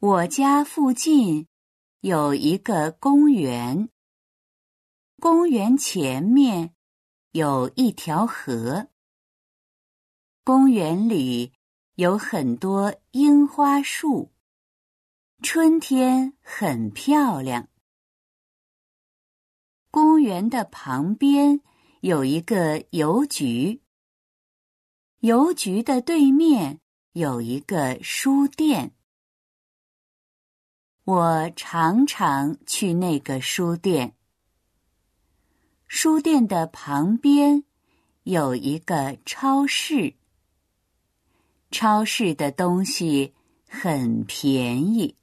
我家附近有一个公园，公园前面有一条河，公园里有很多樱花树，春天很漂亮。公园的旁边有一个邮局，邮局的对面有一个书店。我常常去那个书店。书店的旁边有一个超市，超市的东西很便宜。